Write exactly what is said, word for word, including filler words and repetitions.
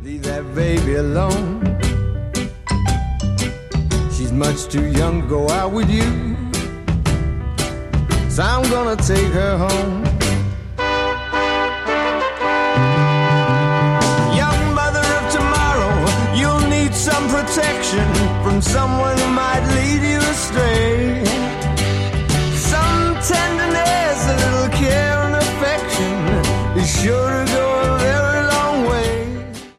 Leave that baby alone. She's much too young to go out with you, so I'm gonna take her home. Young mother of tomorrow, you'll need some protection from someone